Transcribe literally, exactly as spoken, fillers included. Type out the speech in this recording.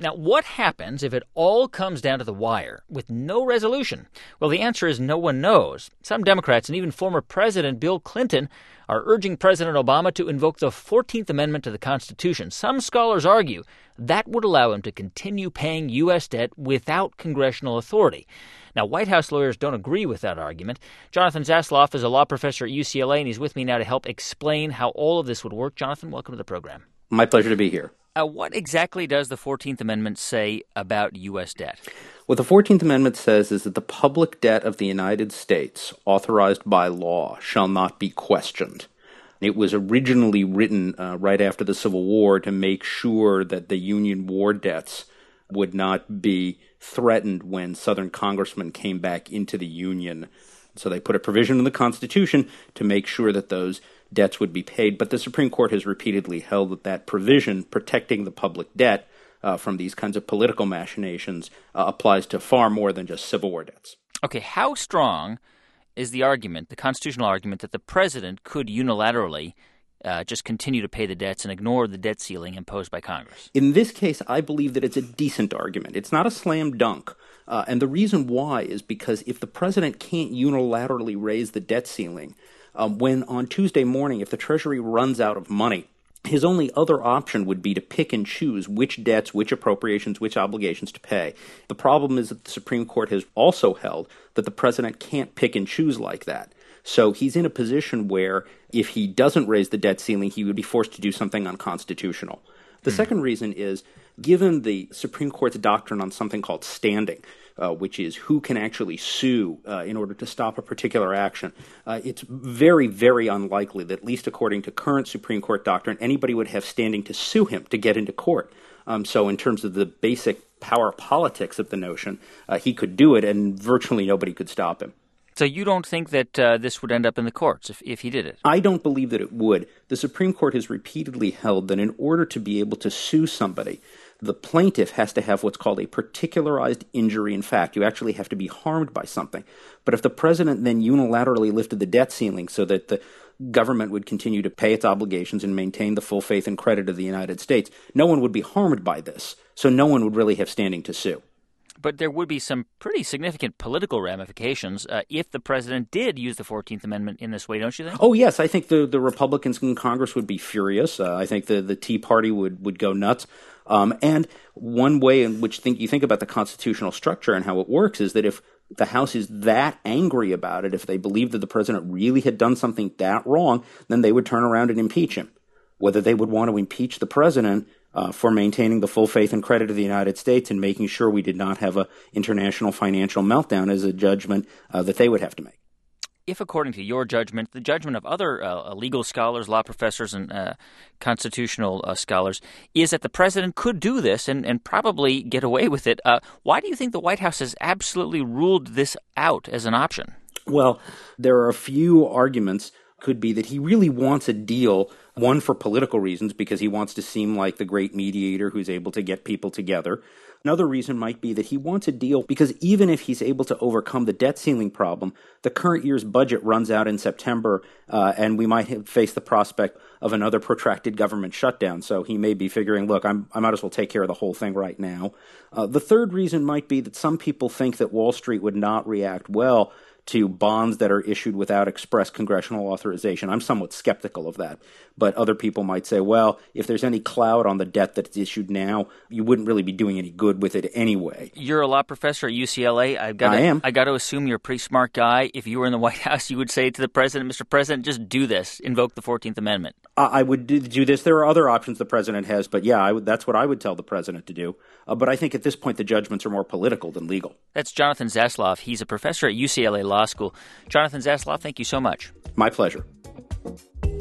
Now, what happens if it all comes down to the wire with no resolution? Well, the answer is no one knows. Some Democrats and even former President Bill Clinton are urging President Obama to invoke the fourteenth Amendment to the Constitution. Some scholars argue that would allow him to continue paying U S debt without congressional authority. Now, White House lawyers don't agree with that argument. Jonathan Zasloff is a law professor at U C L A, and he's with me now to help explain how all of this would work. Jonathan, welcome to the program. My pleasure to be here. Uh, what exactly does the fourteenth Amendment say about U S debt? What the fourteenth Amendment says is that the public debt of the United States, authorized by law, shall not be questioned. It was originally written uh, right after the Civil War to make sure that the Union war debts would not be threatened when Southern congressmen came back into the Union. So they put a provision in the Constitution to make sure that those debts would be paid. But the Supreme Court has repeatedly held that that provision protecting the public debt uh, from these kinds of political machinations uh, applies to far more than just Civil War debts. Okay, how strong is the argument, the constitutional argument, that the president could unilaterally uh, just continue to pay the debts and ignore the debt ceiling imposed by Congress? In this case, I believe that it's a decent argument. It's not a slam dunk. Uh, and the reason why is because if the president can't unilaterally raise the debt ceiling, Um, when on Tuesday morning, if the Treasury runs out of money, his only other option would be to pick and choose which debts, which appropriations, which obligations to pay. The problem is that the Supreme Court has also held that the president can't pick and choose like that. So he's in a position where if he doesn't raise the debt ceiling, he would be forced to do something unconstitutional. The mm. second reason is, given the Supreme Court's doctrine on something called standing, Uh, which is who can actually sue uh, in order to stop a particular action, uh, it's very, very unlikely that, at least according to current Supreme Court doctrine, anybody would have standing to sue him to get into court. Um, so in terms of the basic power politics of the notion, uh, he could do it and virtually nobody could stop him. So you don't think that uh, this would end up in the courts if, if he did it? I don't believe that it would. The Supreme Court has repeatedly held that in order to be able to sue somebody, the plaintiff has to have what's called a particularized injury in fact. You actually have to be harmed by something. But if the president then unilaterally lifted the debt ceiling so that the government would continue to pay its obligations and maintain the full faith and credit of the United States, no one would be harmed by this. So no one would really have standing to sue. But there would be some pretty significant political ramifications uh, if the president did use the fourteenth Amendment in this way, don't you think? Oh, yes. I think the, the Republicans in Congress would be furious. Uh, I think the, the Tea Party would, would go nuts. Um, and one way in which think, you think about the constitutional structure and how it works is that if the House is that angry about it, if they believe that the president really had done something that wrong, then they would turn around and impeach him. Whether they would want to impeach the president uh, for maintaining the full faith and credit of the United States and making sure we did not have an international financial meltdown is a judgment uh, that they would have to make. If, according to your judgment, the judgment of other uh, legal scholars, law professors, and uh, constitutional uh, scholars, is that the president could do this and, and probably get away with it, uh, why do you think the White House has absolutely ruled this out as an option? Well, there are a few arguments. Could be that he really wants a deal, one for political reasons, because he wants to seem like the great mediator who's able to get people together. Another reason might be that he wants a deal because even if he's able to overcome the debt ceiling problem, the current year's budget runs out in September, uh, and we might have face the prospect of another protracted government shutdown. So he may be figuring, look, I'm, I might as well take care of the whole thing right now. Uh, the third reason might be that some people think that Wall Street would not react well to bonds that are issued without express congressional authorization. I'm somewhat skeptical of that. But other people might say, well, if there's any cloud on the debt that's issued now, you wouldn't really be doing any good with it anyway. You're a law professor at U C L A. I've got to, I am. I got to assume you're a pretty smart guy. If you were in the White House, you would say to the president, Mister President, just do this. Invoke the fourteenth Amendment. I would do this. There are other options the president has, but yeah, I would, that's what I would tell the president to do. Uh, but I think at this point, the judgments are more political than legal. That's Jonathan Zasloff. He's a professor at U C L A Law School. Jonathan Zasloff, thank you so much. My pleasure.